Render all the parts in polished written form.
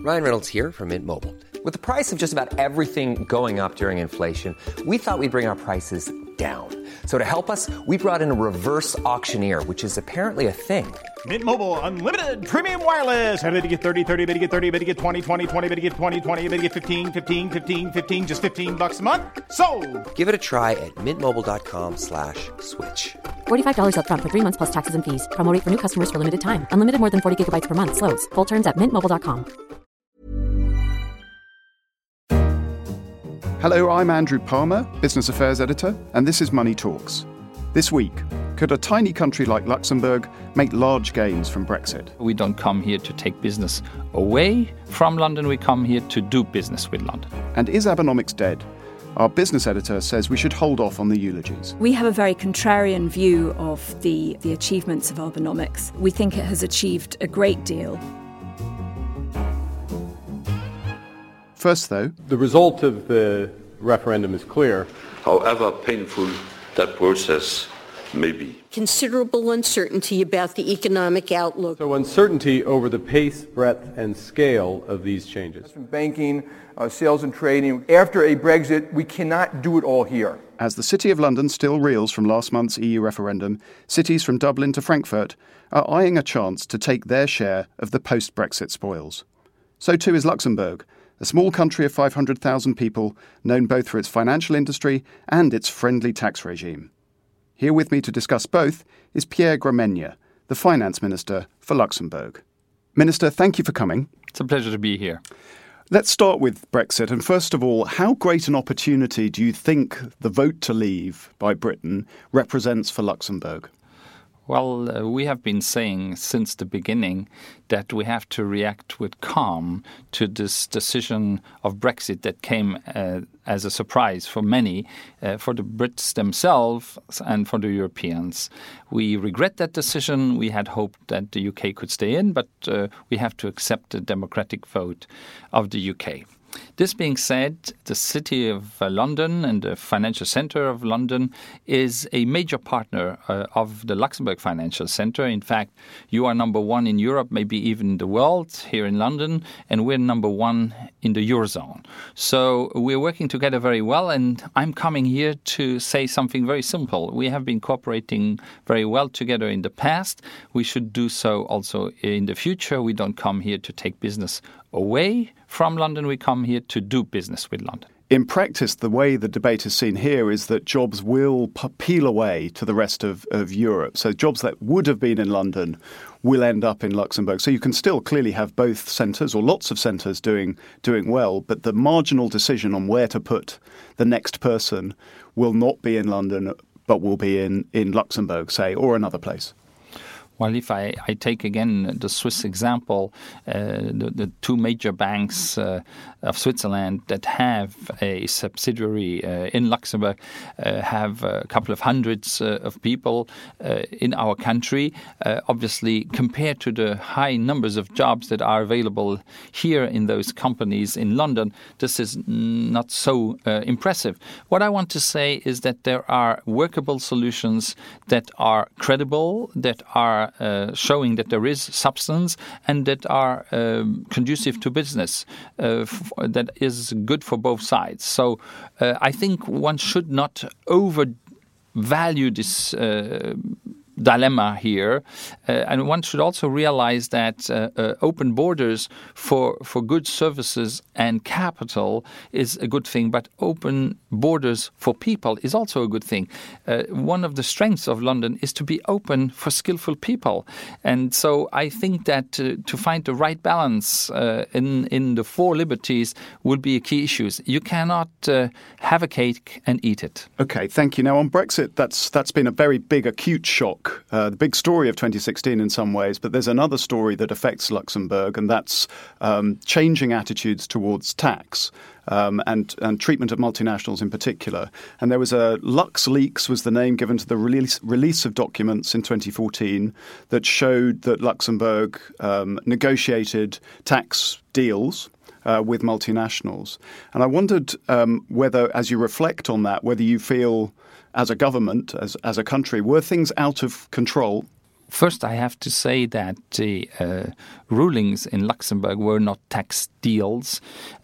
Ryan Reynolds here from Mint Mobile. With the price of just about everything going up during inflation, we thought we'd bring our prices down. So to help us, we brought in a reverse auctioneer, which is apparently a thing. Mint Mobile Unlimited Premium Wireless. How to get 30, 30, bit to get 30, bit to get 20, 20, 20, bit to get 20, 20, bit to get 15, 15, 15, 15, just $15 a month? Sold! Give it a try at mintmobile.com/switch. $45 up front for 3 months plus taxes and fees. Promo rate for new customers for limited time. Unlimited more than 40 gigabytes per month. Slows full terms at mintmobile.com. Hello, I'm Andrew Palmer, Business Affairs Editor, and this is Money Talks. This week, could a tiny country like Luxembourg make large gains from Brexit? We don't come here to take business away from London, we come here to do business with London. And is Abenomics dead? Our business editor says we should hold off on the eulogies. We have a very contrarian view of the achievements of Abenomics. We think it has achieved a great deal. First, though, the result of the referendum is clear. However painful that process may be. Considerable uncertainty about the economic outlook. So uncertainty over the pace, breadth, and scale of these changes. From banking, sales and trading. After a Brexit, we cannot do it all here. As the City of London still reels from last month's EU referendum, cities from Dublin to Frankfurt are eyeing a chance to take their share of the post-Brexit spoils. So too is Luxembourg, a small country of 500,000 people, known both for its financial industry and its friendly tax regime. Here with me to discuss both is Pierre Gramegna, the Finance Minister for Luxembourg. Minister, thank you for coming. It's a pleasure to be here. Let's start with Brexit. And first of all, how great an opportunity do you think the vote to leave by Britain represents for Luxembourg? Well, we have been saying since the beginning that we have to react with calm to this decision of Brexit that came as a surprise for many, for the Brits themselves and for the Europeans. We regret that decision. We had hoped that the UK could stay in, but we have to accept the democratic vote of the UK. This being said, the City of London and the financial centre of London is a major partner of the Luxembourg Financial Centre. In fact, you are number one in Europe, maybe even the world, here in London, and we're number one in the Eurozone. So we're working together very well, and I'm coming here to say something very simple. We have been cooperating very well together in the past. We should do so also in the future. We don't come here to take business away from London, we come here to do business with London. In practice, the way the debate is seen here is that jobs will peel away to the rest of Europe. So jobs that would have been in London will end up in Luxembourg. So you can still clearly have both centres or lots of centres doing well, but the marginal decision on where to put the next person will not be in London, but will be in Luxembourg, say, or another place. Well, if I take again the Swiss example, the two major banks of Switzerland that have a subsidiary in Luxembourg have a couple of hundreds of people in our country. Obviously, compared to the high numbers of jobs that are available here in those companies in London, this is not so impressive. What I want to say is that there are workable solutions that are credible, that are showing that there is substance and that are conducive to business, that is good for both sides. So I think one should not overvalue this dilemma here, and one should also realize that open borders for goods, services and capital is a good thing, but open borders for people is also a good thing. One of the strengths of London is to be open for skillful people, and so I think that to find the right balance in the four liberties would be a key issue. You cannot have a cake and eat it. Okay, thank you. Now on Brexit, that's been a very big acute shock. The big story of 2016 in some ways, but there's another story that affects Luxembourg, and that's changing attitudes towards tax and treatment of multinationals in particular. And there was LuxLeaks was the name given to the release of documents in 2014 that showed that Luxembourg negotiated tax deals with multinationals. And I wondered whether, as you reflect on that, whether you feel as a government, as a country, were things out of control? First, I have to say that the rulings in Luxembourg were not tax deals.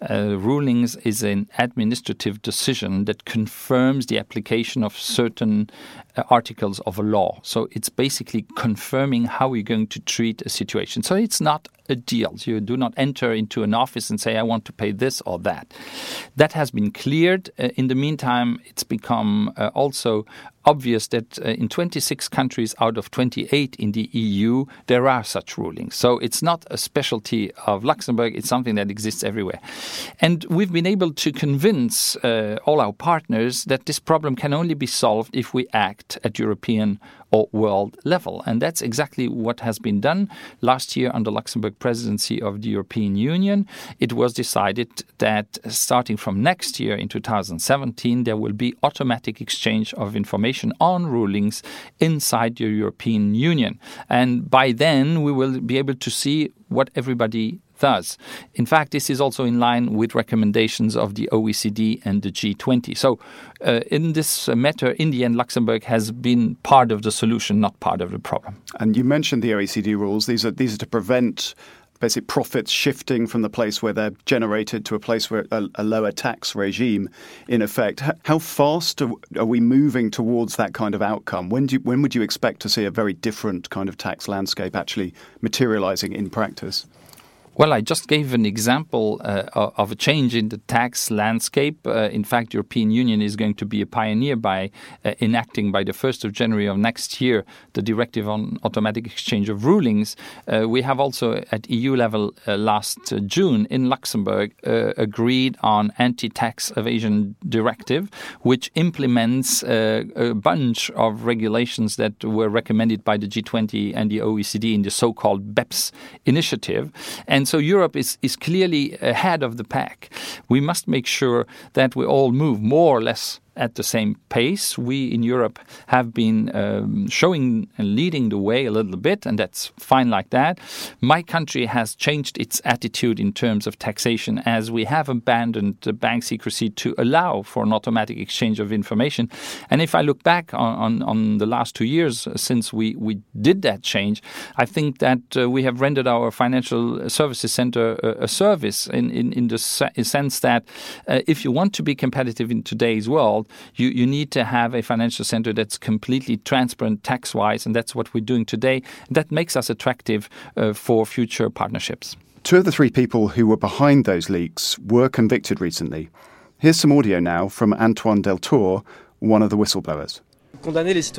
Rulings is an administrative decision that confirms the application of certain articles of a law. So it's basically confirming how we're going to treat a situation. So it's not a deal. You do not enter into an office and say, I want to pay this or that. That has been cleared. In the meantime, it's become also obvious that in 26 countries out of 28 in the EU, there are such rulings. So it's not a specialty of Luxembourg. It's something that exists everywhere. And we've been able to convince all our partners that this problem can only be solved if we act at European or world level. And that's exactly what has been done. Last year, under Luxembourg presidency of the European Union, it was decided that starting from next year in 2017, there will be automatic exchange of information on rulings inside the European Union. And by then, we will be able to see what everybody does. In fact, this is also in line with recommendations of the OECD and the G20. So in this matter, in the end, Luxembourg has been part of the solution, not part of the problem. And you mentioned the OECD rules. These are to prevent basic profits shifting from the place where they're generated to a place where a lower tax regime, in effect. How fast are we moving towards that kind of outcome? When would you expect to see a very different kind of tax landscape actually materializing in practice? Well, I just gave an example of a change in the tax landscape. In fact, the European Union is going to be a pioneer by enacting by the 1st of January of next year the directive on automatic exchange of rulings. We have also at EU level last June in Luxembourg agreed on anti-tax evasion directive, which implements a bunch of regulations that were recommended by the G20 and the OECD in the so-called BEPS initiative. And so Europe is clearly ahead of the pack. We must make sure that we all move more or less at the same pace. We in Europe have been showing and leading the way a little bit, and that's fine like that. My country has changed its attitude in terms of taxation as we have abandoned the bank secrecy to allow for an automatic exchange of information. And if I look back on the last 2 years since we did that change, I think that we have rendered our financial services center a service in the sense that if you want to be competitive in today's world, you need to have a financial center that's completely transparent tax-wise, and that's what we're doing today. That makes us attractive for future partnerships. 2 of the 3 people who were behind those leaks were convicted recently. Here's some audio now from Antoine Deltour, one of the whistleblowers. To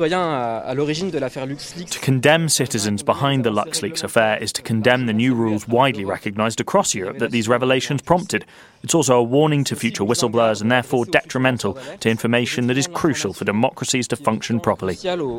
condemn citizens behind the LuxLeaks affair is to condemn the new rules widely recognised across Europe that these revelations prompted. It's also a warning to future whistleblowers and therefore detrimental to information that is crucial for democracies to function properly.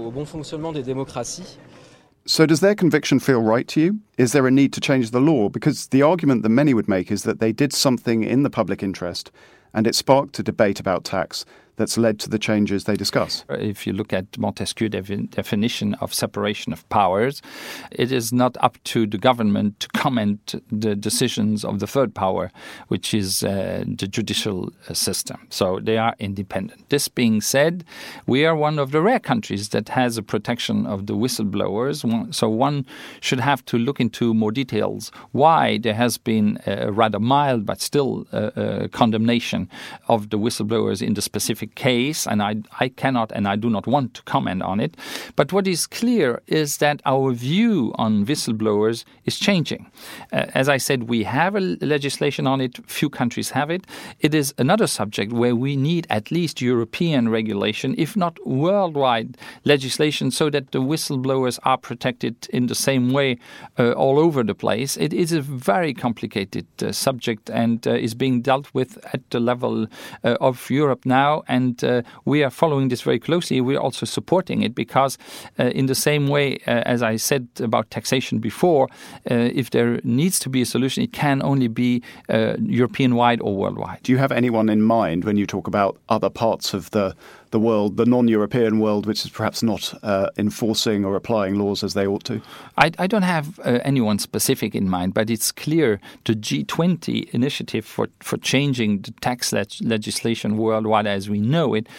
So does their conviction feel right to you? Is there a need to change the law? Because the argument that many would make is that they did something in the public interest and it sparked a debate about tax that's led to the changes they discuss. If you look at Montesquieu's definition of separation of powers, it is not up to the government to comment the decisions of the third power, which is the judicial system. So they are independent. This being said, we are one of the rare countries that has a protection of the whistleblowers. So one should have to look into more details why there has been a rather mild but still condemnation of the whistleblowers in the specific case, and I cannot and I do not want to comment on it. But what is clear is that our view on whistleblowers is changing. As I said, we have a legislation on it. Few countries have it. It is another subject where we need at least European regulation, if not worldwide legislation, so that the whistleblowers are protected in the same way all over the place. It is a very complicated subject and is being dealt with at the level of Europe now. And we are following this very closely. We're also supporting it because in the same way, as I said about taxation before, if there needs to be a solution, it can only be European-wide or worldwide. Do you have anyone in mind when you talk about other parts of the the world, the non-European world, which is perhaps not enforcing or applying laws as they ought to? I don't have anyone specific in mind, but it's clear the G20 initiative for changing the tax legislation worldwide as we know it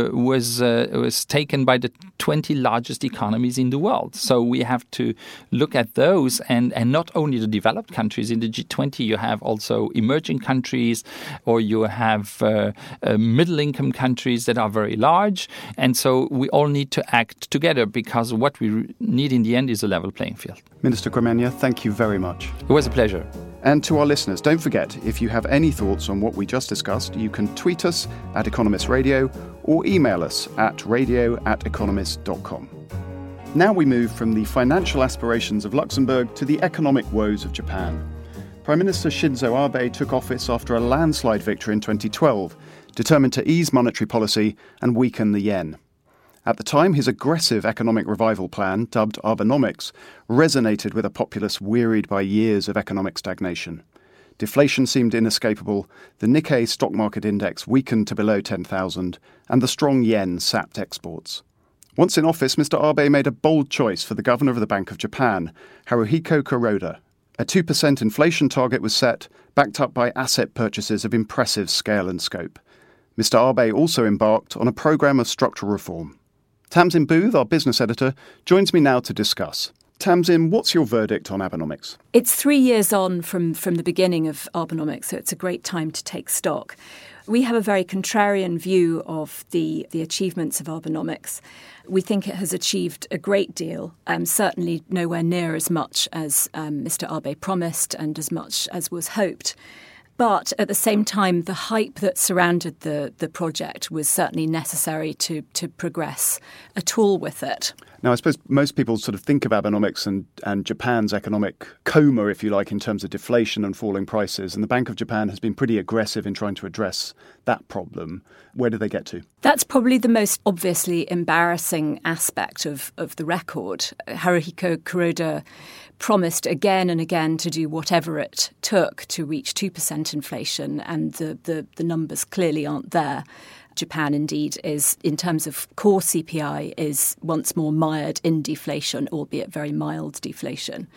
was taken by the 20 largest economies in the world. So we have to look at those and not only the developed countries. In the G20 you have also emerging countries, or you have middle-income countries that are very large. And so we all need to act together, because what we need in the end is a level playing field. Minister Gramegna, thank you very much. It was a pleasure. And to our listeners, don't forget, if you have any thoughts on what we just discussed, you can tweet us at Economist Radio or email us at radio@economist.com. Now we move from the financial aspirations of Luxembourg to the economic woes of Japan. Prime Minister Shinzo Abe took office after a landslide victory in 2012, determined to ease monetary policy and weaken the yen. At the time, his aggressive economic revival plan, dubbed Abenomics, resonated with a populace wearied by years of economic stagnation. Deflation seemed inescapable, the Nikkei stock market index weakened to below 10,000, and the strong yen sapped exports. Once in office, Mr. Abe made a bold choice for the governor of the Bank of Japan, Haruhiko Kuroda. A 2% inflation target was set, backed up by asset purchases of impressive scale and scope. Mr. Abe also embarked on a programme of structural reform. Tamsin Booth, our business editor, joins me now to discuss. Tamsin, what's your verdict on Abenomics? It's 3 years on from the beginning of Abenomics, so it's a great time to take stock. We have a very contrarian view of the achievements of Abenomics. We think it has achieved a great deal, certainly nowhere near as much as Mr. Abe promised and as much as was hoped. But at the same time, the hype that surrounded the project was certainly necessary to progress at all with it. Now, I suppose most people sort of think of Abenomics and Japan's economic coma, if you like, in terms of deflation and falling prices. And the Bank of Japan has been pretty aggressive in trying to address that problem. Where do they get to? That's probably the most obviously embarrassing aspect of the record. Haruhiko Kuroda promised again and again to do whatever it took to reach 2% inflation, and the numbers clearly aren't there. Japan, indeed, is, in terms of core CPI, is once more mired in deflation, albeit very mild deflation.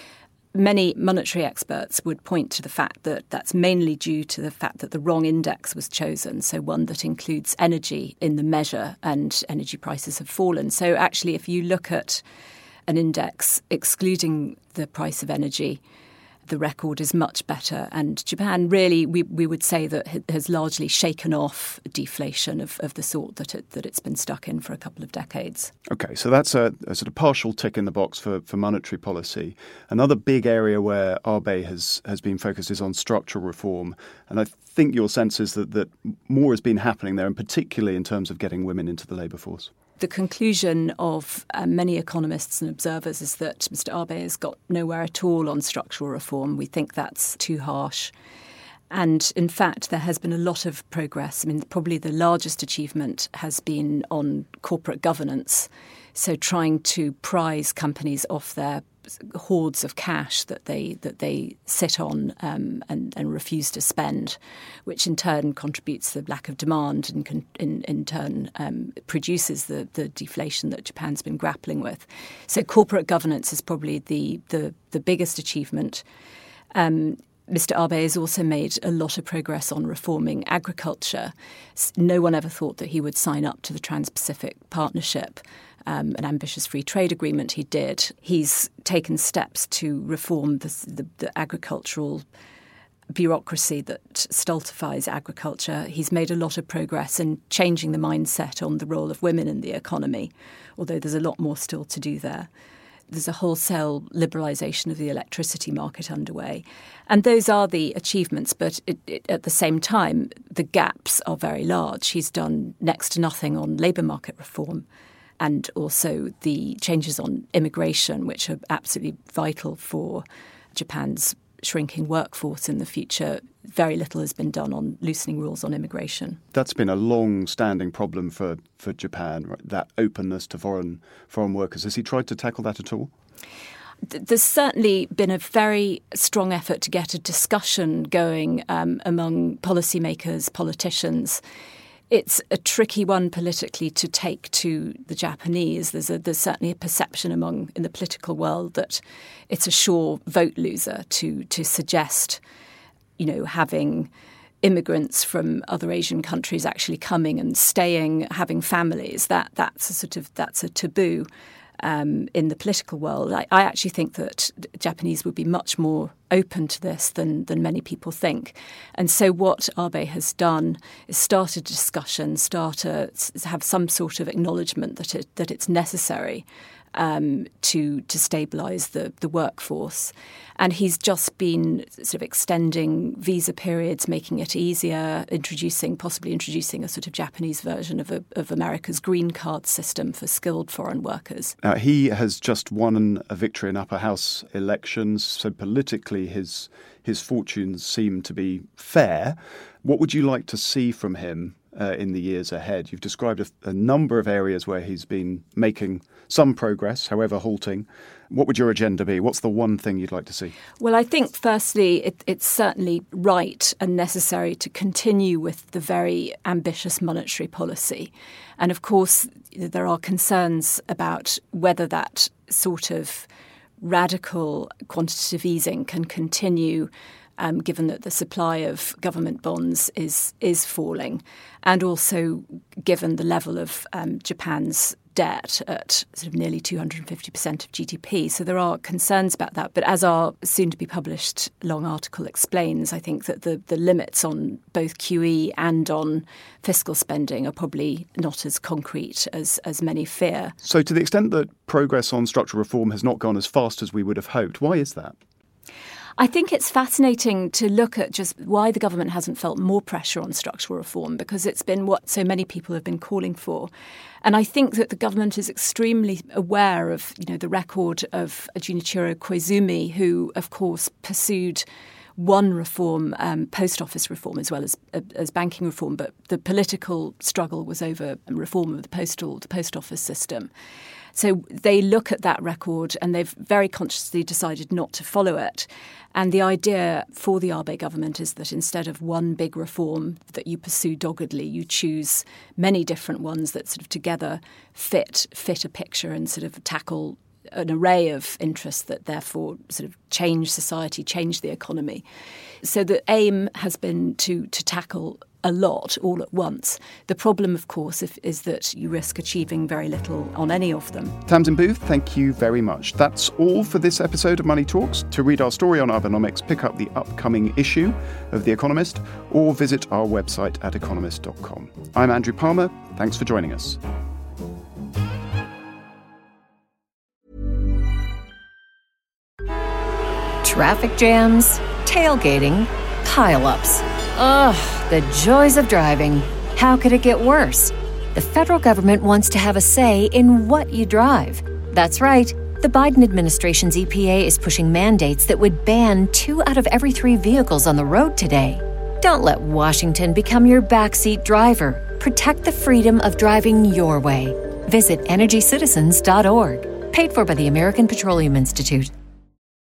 Many monetary experts would point to the fact that that's mainly due to the fact that the wrong index was chosen, so one that includes energy in the measure, and energy prices have fallen. So actually, if you look at an index excluding the price of energy, the record is much better. And Japan really, we would say that has largely shaken off deflation of the sort that it's been stuck in for a couple of decades. OK, so that's a sort of partial tick in the box for monetary policy. Another big area where Abe has been focused is on structural reform. And I think your sense is that more has been happening there, and particularly in terms of getting women into the labour force. The conclusion of many economists and observers is that Mr. Abe has got nowhere at all on structural reform. We think that's too harsh. And in fact, there has been a lot of progress. I mean, probably the largest achievement has been on corporate governance. So trying to prize companies off their hoards of cash that they sit on and refuse to spend, which in turn contributes to the lack of demand and in turn produces the deflation that Japan's been grappling with. So corporate governance is probably the biggest achievement. Mr. Abe has also made a lot of progress on reforming agriculture. No one ever thought that he would sign up to the Trans-Pacific Partnership, an ambitious free trade agreement. He did. He's taken steps to reform the agricultural bureaucracy that stultifies agriculture. He's made a lot of progress in changing the mindset on the role of women in the economy, although there's a lot more still to do there. There's a wholesale liberalisation of the electricity market underway. And those are the achievements, but at the same time, the gaps are very large. He's done next to nothing on labour market reform, and also the changes on immigration, which are absolutely vital for Japan's shrinking workforce in the future. Very little has been done on loosening rules on immigration. That's been a long-standing problem for Japan, right? That openness to foreign workers. Has he tried to tackle that at all? There's certainly been a very strong effort to get a discussion going among policymakers, politicians, It's a tricky one politically to take to the Japanese. There's certainly a perception in the political world that it's a sure vote loser to suggest, having immigrants from other Asian countries actually coming and staying, having families. That's a taboo. In the political world. I actually think that Japanese would be much more open to this than many people think. And so what Abe has done is start a discussion, have some sort of acknowledgement that it's necessary to stabilise the workforce. And he's just been sort of extending visa periods, making it easier, possibly introducing a sort of Japanese version of America's green card system for skilled foreign workers. He has just won a victory in upper house elections, so politically his fortunes seem to be fair. What would you like to see from him in the years ahead? You've described a number of areas where he's been making some progress, however halting. What would your agenda be? What's the one thing you'd like to see? Well, I think firstly, it's certainly right and necessary to continue with the very ambitious monetary policy. And of course, there are concerns about whether that sort of radical quantitative easing can continue, given that the supply of government bonds is falling, and also given the level of Japan's debt at sort of nearly 250% of GDP. So there are concerns about that. But as our soon-to-be-published long article explains, I think that the limits on both QE and on fiscal spending are probably not as concrete as many fear. So to the extent that progress on structural reform has not gone as fast as we would have hoped, why is that? I think it's fascinating to look at just why the government hasn't felt more pressure on structural reform, because it's been what so many people have been calling for. And I think that the government is extremely aware of, the record of Junichiro Koizumi, who, of course, pursued one reform, post office reform, as well as banking reform. But the political struggle was over reform of the post office system. So they look at that record and they've very consciously decided not to follow it. And the idea for the Abe government is that instead of one big reform that you pursue doggedly, you choose many different ones that sort of together fit a picture and sort of tackle an array of interests that therefore sort of change society, change the economy. So the aim has been to tackle a lot all at once. The problem, of course, is that you risk achieving very little on any of them. Tamsin Booth, thank you very much. That's all for this episode of Money Talks. To read our story on Abenomics, pick up the upcoming issue of The Economist or visit our website at economist.com. I'm Andrew Palmer. Thanks for joining us. Traffic jams, tailgating, pile-ups. Ugh, the joys of driving. How could it get worse? The federal government wants to have a say in what you drive. That's right. The Biden administration's EPA is pushing mandates that would ban 2 out of every 3 vehicles on the road today. Don't let Washington become your backseat driver. Protect the freedom of driving your way. Visit EnergyCitizens.org. Paid for by the American Petroleum Institute.